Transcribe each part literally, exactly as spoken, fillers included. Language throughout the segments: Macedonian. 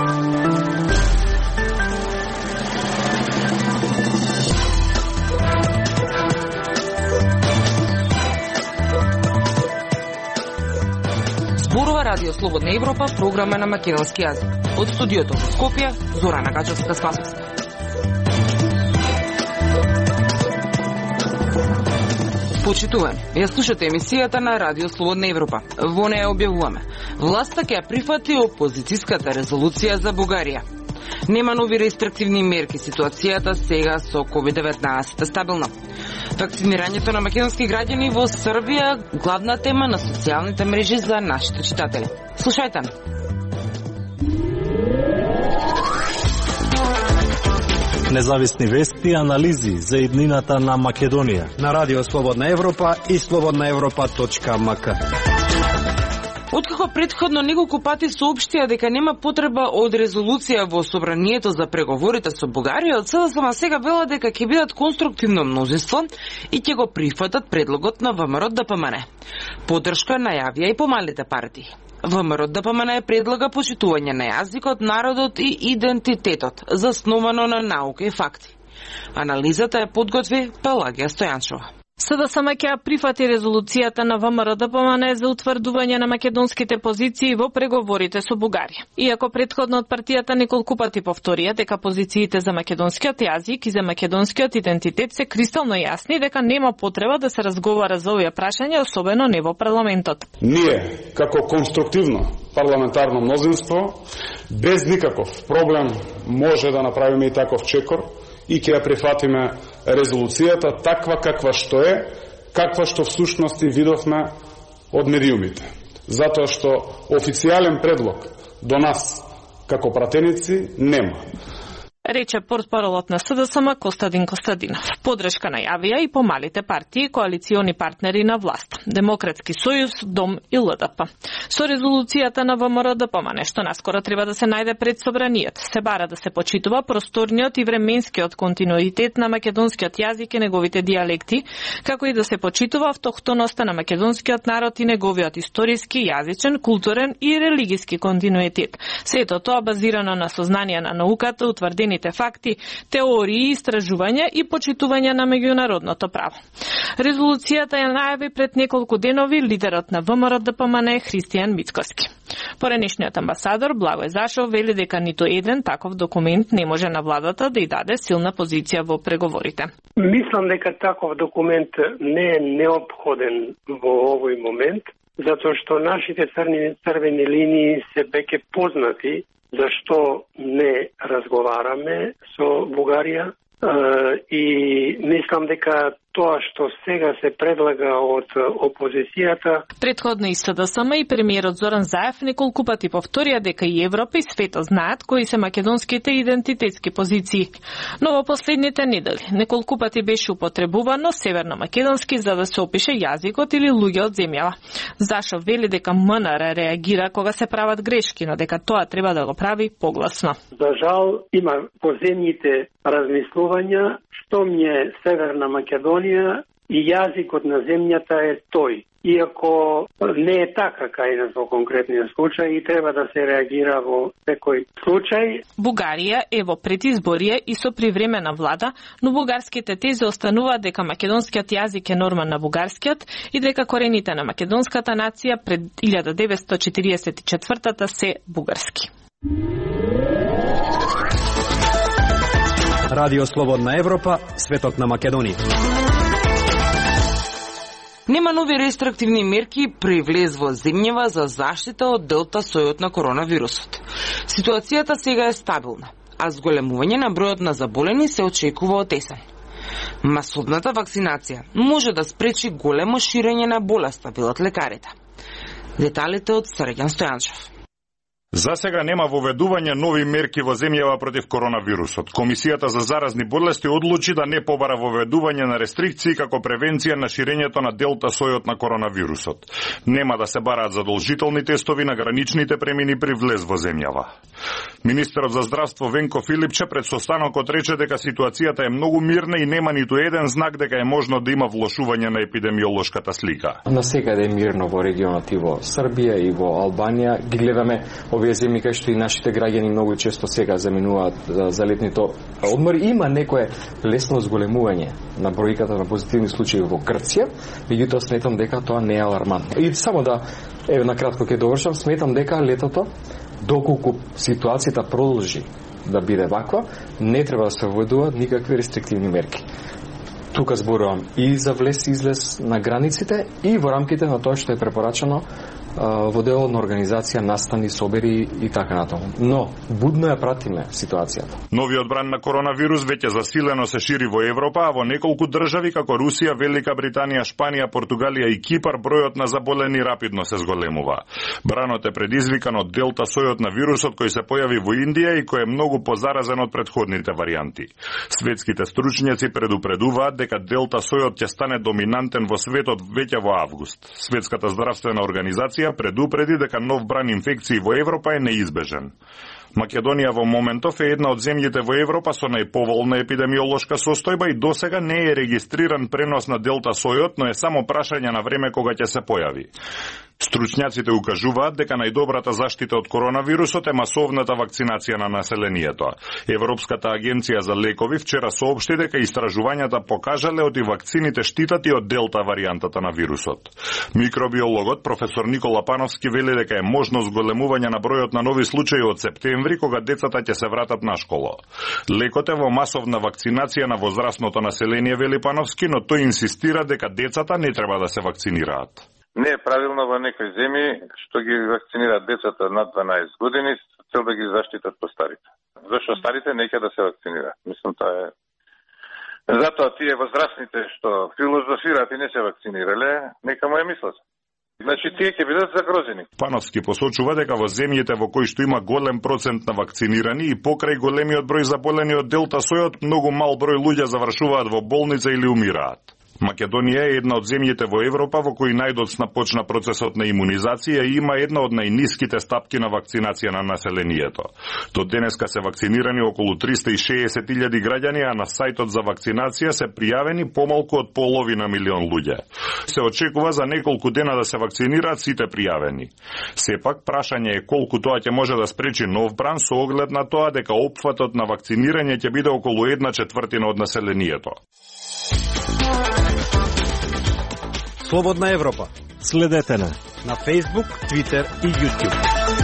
Зборува Радио Слободна Европа, програма на македонски јазик. Од студиото во Скопје, Зорана Гаџевска-Спасовска. Почитувани, ја слушате емисијата на Радио Слободна Европа. Во неја објавуваме: власта ќе ја прифати опозицијската резолуција за Бугарија. Нема нови рестриктивни мерки, ситуацијата сега со ковид деветнаесет е стабилна. Вакцинирањето на македонски граѓани во Србија, главна тема на социјалните мрежи за нашите читатели. Слушајте на. Независни вести и анализи за иднината на Македонија на Радио Слободна Европа и слободна европа точка ем ка. Откако претходно неколку пати соопштија дека нема потреба од резолуција во собранието за преговорите со Бугарија, од СДСМ сега велат дека ќе бидат конструктивно мнозинство и ќе го прифатат предлогот на ВМРО Д П М Н. Поддршка најавија и помалите партии. ВМРО Д П М Н предлага почитување на јазикот, народот и идентитетот, засновано на наука и факти. Анализата е подготви Пелагија Стојанчова. СДСМ ќе прифати резолуцијата на ВМРО Д П М Н за утврдување на македонските позиции во преговорите со Бугарија. Иако претходно од партијата неколку пати повторија дека позициите за македонскиот јазик и за македонскиот идентитет се кристално јасни, дека нема потреба да се разговара за овие прашања, особено не во парламентот. Ние, како конструктивно парламентарно мнозинство, без никаков проблем може да направиме и таков чекор и ќе ја прифатиме резолуцијата таква каква што е, каква што всушност и видовме од медиумите. Затоа што официјален предлог до нас како пратеници нема. Рече портпаролот на СДСМ Костадин Костадинов. Поддршка најавија и помалите партии, коалициони партнери на власт: Демократски сојуз, Дом и Л Д П. Со резолуцијата на ВМРО Д П М Н, што наскоро треба да се најде пред собранието, се бара да се почитува просторниот и временскиот континуитет на македонскиот јазик и неговите дијалекти, како и да се почитува автохтоноста на македонскиот народ и неговиот историски, јазичен, културен и религиски континуитет. Сето тоа базирано на сознание на науката, утврдени факти, теории, истражувања и почитување на меѓународното право. Резолуцијата ја најави пред неколку денови лидерот на ВМРО Д П М Н Христијан Мицкоски. Поренешниот амбасадор Благој Зашов вели дека ниту еден таков документ не може на владата да ја даде силна позиција во преговорите. Мислам дека таков документ не е неопходен во овој момент, затоа што нашите црни црвени линии се веќе познати. Зашто не разговараме со Бугарија и мислам дека тоа што сега се предлага од опозицијата. Претходно и СДСМ и премиерот Зоран Заев неколку пати повторија дека и Европа и светот знаат кои се македонските идентитетски позиции. Но во последните недели неколку пати беше употребувано северно македонски за да се опише јазикот или луѓе од земјава. Зашо вели дека М Н Р реагира кога се прават грешки, но дека тоа треба да го прави погласно. За жал има по земјите размислувања што ми е Северна Македонија и јазикот на земјата е тој. Иако не е така кај нас во конкретниот случај и треба да се реагира во секој случај. Бугарија е во предизборие и со привремена влада, но бугарските тези остануваат дека македонскиот јазик е норма на бугарскиот и дека корените на македонската нација пред илјада деветстотини четиридесет и четвртата се бугарски. Радио Слободна Европа, светот на Македонија. Нема нови рестриктивни мерки при влез во земјава за заштита од делта сојот на коронавирусот. Ситуацијата сега е стабилна, а зголемување на бројот на заболени се очекува од есен. Масовната вакцинација може да спречи големо ширење на болеста, велат лекарите. Деталите од Срđan Стојанчев. За сега нема воведување нови мерки во земјава против коронавирусот. Комисијата за заразни болести одлучи да не побара воведување на рестрикции како превенција на ширењето на делта сојот на коронавирусот. Нема да се бараат задолжителни тестови на граничните премини при влез во земјава. Министерот за здравство Венко Филипче пред состанокот рече дека ситуацијата е многу мирна и нема ниту еден знак дека е можно да има влошување на епидемиолошката слика. Насекаде е мирно во регионот и во Србија и во Албанија. Ги гледаме овие земји кај што и нашите граѓани многу често сега заминуваат за летните одмори. Има некое лесно зголемување на бројката на позитивни случаи во Грција, меѓутоа сметам дека тоа не е алармантно. И само да, еве на кратко ќе довршам, сметам дека летото, доколку ситуацијата продолжи да биде ваква, не треба да се введуваат никакви рестриктивни мерки. Тука зборувам и за влез и излез на границите и во рамките на тоа што е препорачано во делот на организација, настани, собери и така натаму. Но, будно ја пратиме ситуацијата. Новиот бран на коронавирус веќе засилено се шири во Европа, а во неколку држави како Русија, Велика Британија, Шпанија, Португалија и Кипар бројот на заболени рапидно се зголемува. Бранот е предизвикан од делта сојот на вирусот кој се појави во Индија и кој е многу позаразен од претходните варијанти. Светските стручњаци предупредуваат дека делта сојот ќе стане доминантен во светот веќе во август. Светската здравствена организација предупреди дека нов бран инфекции во Европа е неизбежен. Македонија во моментов е една од земјите во Европа со најповолна епидемиолошка состојба и досега не е регистриран пренос на делта сојот, но е само прашање на време кога ќе се појави. Стручњаците укажуваат дека најдобрата заштита од коронавирусот е масовната вакцинација на населението. Европската агенција за лекови вчера соопшти дека истражувањата покажале оти вакцините штитат и од делта варијантата на вирусот. Микробиологот професор Никола Пановски вели дека е можно зголемување на бројот на нови случаи од септември кога децата ќе се вратат на школа. Лекот е во масовна вакцинација на возрастното население, вели Пановски, но тој инсистира дека децата не треба да се вакцинираат. Не е правилно во некои земји што ги вакцинираат децата над дванаесет години с цел да ги заштитат по старите. Зашто старите не ќе да се вакцинираат. Мислам, тоа е. Затоа тие возрастните што филозофираат и не се вакцинирале, нека му е мислат. Значи тие ќе бидат загрозени. Пановски посочува дека во земјите во кои што има голем процент на вакцинирани и покрај големиот број заболени од делта сојот, многу мал број луѓе завршуваат во болница или умираат. Македонија е една од земјите во Европа во кои најдоцна почна процесот на имунизација и има една од најниските стапки на вакцинација на населението. До денеска се вакцинирани околу триста и шеесет илјади граѓани, а на сајтот за вакцинација се пријавени помалку од половина милион луѓе. Се очекува за неколку дена да се вакцинираат сите пријавени. Сепак, прашање е колку тоа ќе може да спречи нов бран со оглед на тоа дека опфатот на вакцинирање ќе биде околу една четвртина од населението. Слободна Европа. Следете на на Facebook, Twitter и YouTube.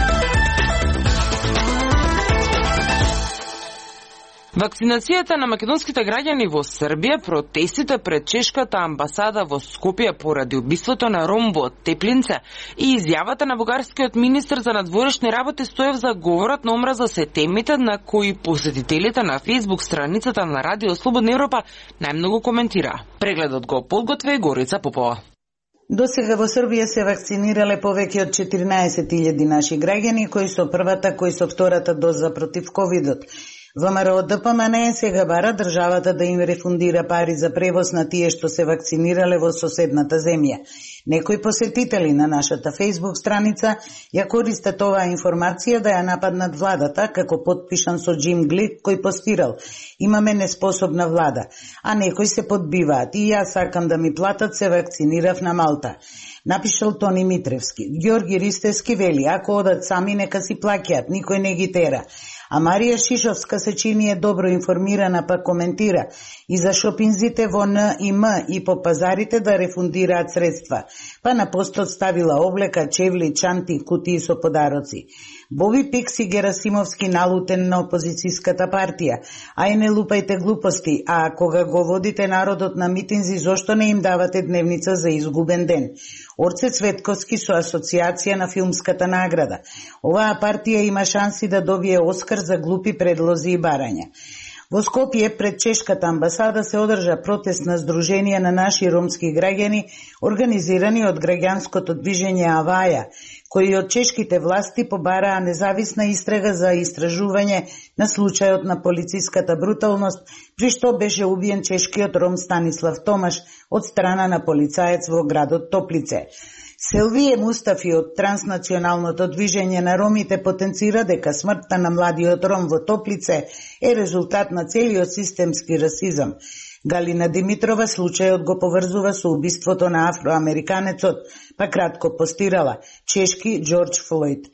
Вакцинацијата на македонските граѓани во Србија, протестите пред чешката амбасада во Скопје поради убиството на ром во Теплинце и изјавата на бугарскиот министер за надворешни работи Стоев за говорот на омраза се темите на кои посетителите на Facebook страницата на Радио Слободна Европа најмногу коментира. Прегледот го подготве Горица Попова. До сега во Србија се вакцинирале повеќе од четиринаесет илјади наши граѓани кои со првата, кои со втората доза против ковидот. ВМРО Д П М Н сега бара државата да им рефундира пари за превоз на тие што се вакцинирале во соседната земја. Некои посетители на нашата Facebook страница ја користат оваа информација да ја нападнат владата, како подпишан со Джим Глик кој постирал: "Имаме неспособна влада", а некои се подбиваат: "И јас сакам да ми платат, се вакцинирав на Малта", напишал Тони Митревски. Ѓорги Ристевски вели: "Ако одат сами, нека си плаќаат, никој не ги тера." А Марија Шишовска се чини е добро информирана, па коментира: "И за шопинзите во Н и М и по пазарите да рефундираат средства." Па на постот ставила облека, чевли, чанти, кутии со подароци. Боби Пикси Герасимовски налутен на опозицијската партија: "Ај не лупајте глупости, а кога го водите народот на митинзи, зошто не им давате дневница за изгубен ден?" Орце Цветковски со Асоцијација на филмската награда: "Оваа партија има шанси да добие Оскар за глупи предлози и барања." Во Скопје пред чешката амбасада се одржа протест на Сдруженија на наши ромски граѓани, организирани од граѓанското движење Аваја, кои од чешките власти побараа независна истрага за истражување на случајот на полициската бруталност, при што беше убиен чешкиот ром Станислав Томаш од страна на полицаец во градот Топлице. Селвие Мустафи од транснационалното движење на ромите потенцира дека смртта на младиот ром во Топлице е резултат на целиот системски расизам. Галина Димитрова случајот го поврзува со убиството на афроамериканецот, па кратко постирала: "Чешки Џорџ Флојд."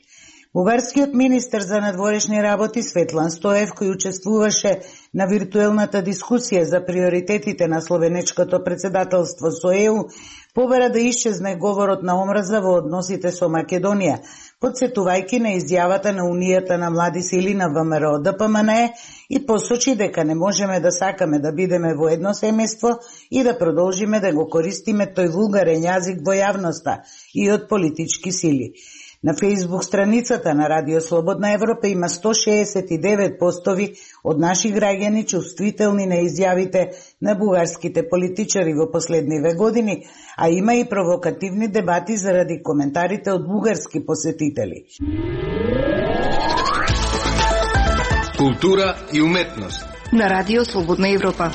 Бугарскиот министер за надворешни работи Светлан Стоев, кој учествуваше на виртуелната дискусија за приоритетите на словенечкото председателство со Е У, побара да исчезне говорот на омраза во односите со Македонија, подсетувајќи на изјавата на Унијата на млади сили на Вэ Ем Р О Д П М Н Е и посочи дека не можеме да сакаме да бидеме во едно семејство и да продолжиме да го користиме тој вулгарен јазик во јавноста и од политички сили. На Фејсбук страницата на Радио Слободна Европа има сто шеесет и девет постови од наши граѓани чувствителни на изјавите на бугарските политичари во последниве години, а има и провокативни дебати заради коментарите од бугарски посетители. Култура и уметност на Радио Слободна Европа.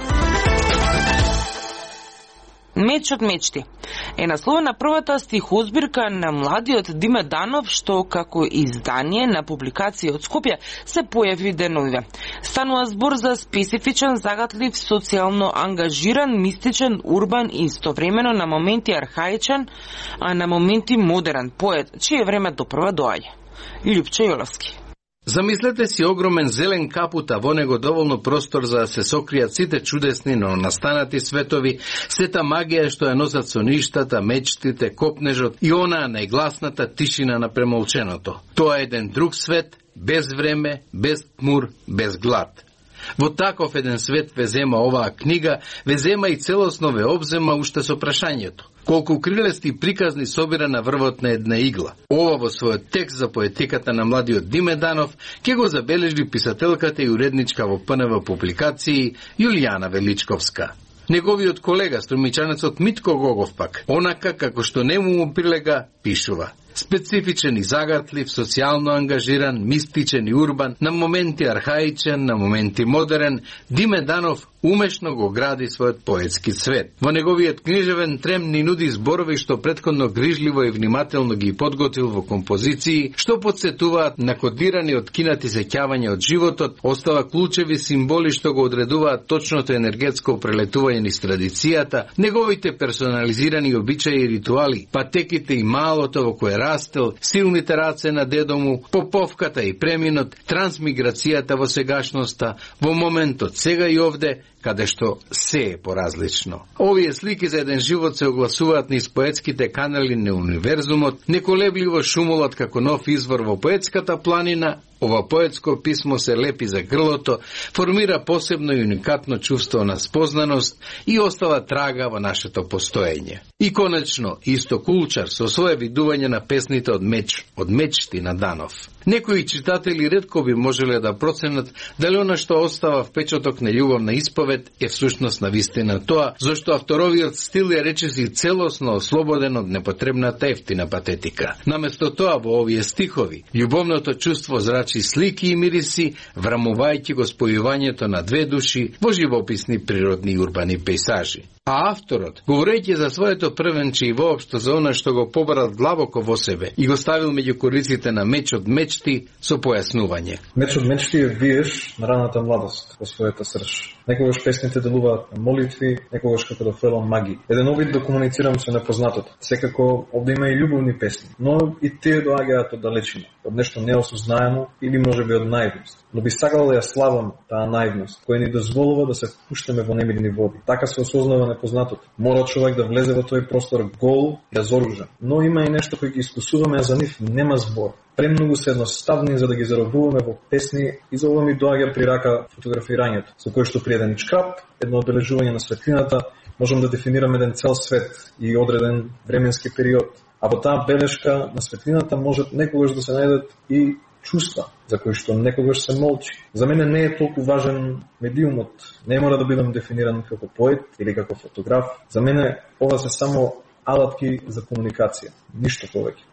Меч од мечти е насловена првата стихозбирка на младиот Диме Данов, што како издание на публикација од Скопје се појави деновиве. Станува збор за специфичен, загатлив, социјално ангажиран, мистичен, урбан и истовремено на моменти архаичен, а на моменти модерен поет, чие време допрва доаѓа. Љупче Јоловски. Замислете си огромен зелен капут, а во него доволно простор за да се сокријат сите чудесни, но настанати светови, сета магија што ја носат соништата, мечтите, копнежот и онаа најгласната тишина на премолченото. Тоа е еден друг свет, без време, без тмур, без глад. Во таков еден свет ве зема оваа книга, ве зема и целосно ве обзема уште со прашањето. Колку крилести и приказни собира на врвот на една игла. Ова во својот текст за поетиката на младиот Диме Данов ќе го забележи писателката и уредничка во П Н В публикации Јулијана Величковска. Неговиот колега, струмичанецот Митко Гогов пак, онака како што нему му прилега, пишува. Специфичен и загатлив, социјално ангажиран, мистичен и урбан, на моменти архаичен, на моменти модерен, Диме Данов умешно го гради својот поетски свет. Во неговиот книжевен трем ни нуди зборови што претходно грижливо и внимателно ги подготвил во композиции, што подсетуваат на кодирани откинати сеќавања од животот, остава клучеви символи што го одредуваат точното енергетско прелетување низ традицијата, неговите персонализирани обичаи и ритуали, патеките и малото во кое растел, силните раце на дедо му, поповката и преминот, трансмиграцијата во сегашноста, во моментот сега и овде, каде што се е поразлично. Овие слики за еден живот се огласуваат низ поетските канали на универзумот, неколебливо шумолат како нов извор во поетската планина. Ова поетско писмо се лепи за грлото, формира посебно и уникатно чувство на спознаност и остава трага во нашето постоење. И конечно, Исто Кулчар со свое видување на песните од меч, од мечти на Данов. Некои читатели ретко би можеле да проценат дали она што остава впечаток на љубовна исповед е всушност на вистина тоа, зашто авторовиот стил е речиси целосно ослободен од непотребната ефтина патетика. Наместо тоа во овие стихови, љубовното чувство зрачи слики и мириси, врамувајќи го спојувањето на две души во живописни природни и урбани пейсажи. А авторот, говорејќи за своето првенче и воопшто за она што го побарал длабоко во себе и го ставил меѓу кориците на меч од мечти со појаснување. Меч од мечти е виеш на раната младост во својата срж. Некогаш песните делуваат на молитви, некогаш како да фрлам маги. Еден обид да комуницирам со непознатото. Секако овде има и љубовни песни, но и тие доаѓаат од далечина, од нешто неосознаено или можеби од наивност. Но би сакал да ја славам таа наивност, која ни дозволува да се впуштаме во немирни води. Така се осознава непознатото. Мора човек да влезе во тој простор гол и разоружен. Но има и нешто кој ги искусуваме, а за нив нема збор. Премногу се едноставни за да ги заробуваме во песни и за ова ми доаѓа при рака фотографирањето, со кој што при еден шкрап, едно одбележување на светлината, можам да дефинирам еден цел свет и одреден временски период. А во таа белешка на светлината можат некогаш да се најдат и чувства, за кои што некогаш се молчи. За мене не е толку важен медиумот. Не мора да бидам дефиниран како поет или како фотограф. За мене ова се само алатки за комуникација. Ништо повеќе.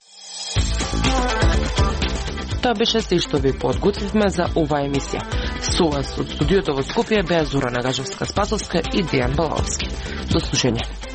Тоа беше се што ви подготвивме за оваа емисија. Со вас од студиото во Скопје беа Зора Нагажевска-Спасовска и Дејан Балаовски. До слушање.